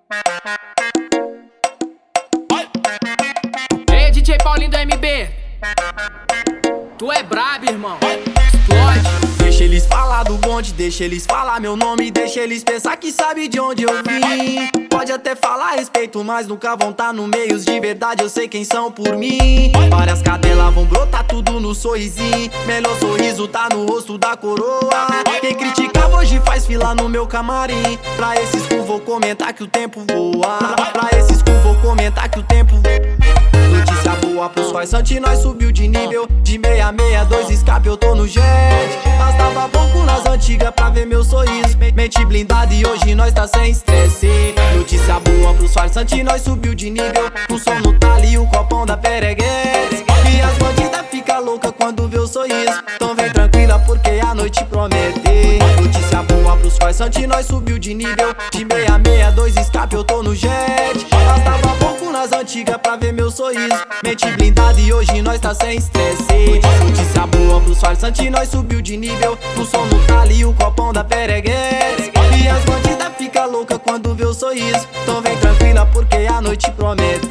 Ei, DJ Paulinho do MB, tu é brabo, irmão. Explode. Deixa eles falar do bonde, deixa eles falar meu nome, deixa eles pensar que sabe de onde eu vim. Pode até falar a respeito, mas nunca vão tá no meios de verdade, eu sei quem são por mim. Várias cadelas vão brotar tudo no sorrisinho, melhor sorriso tá no rosto da coroa. Quem criticava hoje faz fila no meu camarim. Pra esses cu vou comentar que o tempo voa. Pra esses cu vou comentar que o tempo voa. Notícia boa pros farsantes, nós subiu de nível. De 662 escape eu tô no jet. Bastava pouco nas antigas pra ver meu sorriso. Mente blindada e hoje nós tá sem estresse. Notícia boa pros farsantes, nós subiu de nível. O som no talo e o copão da Pereguete. E as bandidas fica louca quando vê o sorriso. Então vem tranquila porque a noite promete. Notícia boa pros farsantes, nós subiu de nível. De 662 escape eu tô no jet. Bastava pouco nas antigas pra ver meu sorriso. Mente blindada e hoje nós tá sem estresse. Notícia boa pros farsantes, nós subiu de nível. O som no talo e o copão da Pereguete. E as bandidas fica louca quando vê o sorriso. Então vem tranquila porque a noite promete.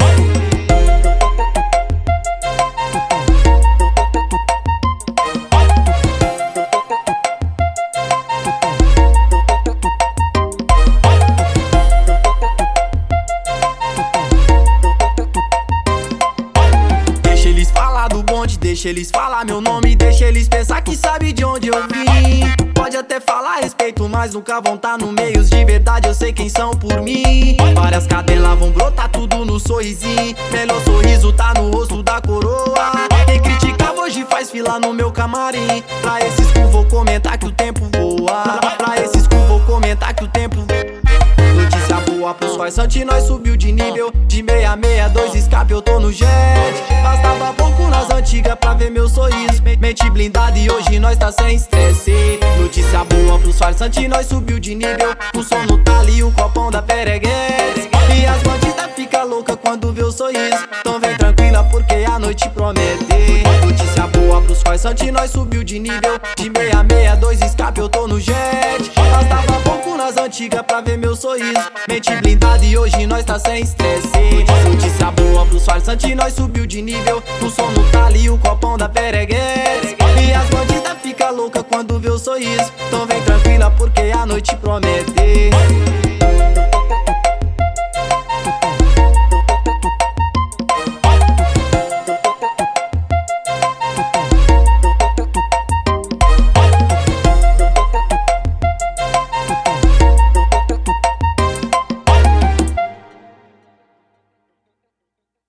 Deixa eles falar meu nome, deixa eles pensar que sabe de onde eu vim. Pode até falar a respeito, mas nunca vão tá no meios de verdade, eu sei quem são por mim. Várias cadelas vão brotar tudo no sorrisinho, melhor sorriso tá no rosto da coroa. Quem criticava hoje faz fila no meu camarim. Pra esses cu vou comentar que o tempo voa. Pra esses cu vou comentar que o tempo voa. Notícia boa pros farsantes, nós subiu de nível. De 662 escape eu tô no jet. Bastava pouco nas antigas pra ver meu sorriso. Mente blindada e hoje nós tá sem estresse. Notícia boa pros farsantes, nós subiu de nível. O som no talo e o copão da Pereguete. E as bandidas fica louca quando vê o sorriso. Então vem tranquila porque a noite promete. Notícia boa pros farsantes, nós subiu de nível. De 662 escape eu tô no jet. Bastava pouco nas antigas pra ver meu sorriso. Mente blindada e hoje nós tá sem estresse. Notícia boa pros farsantes, nós subiu de nível. O som no talo e o copão da Pereguete. E as bandidas fica louca quando vê o sorriso. Então vem tranquila porque a noite promete.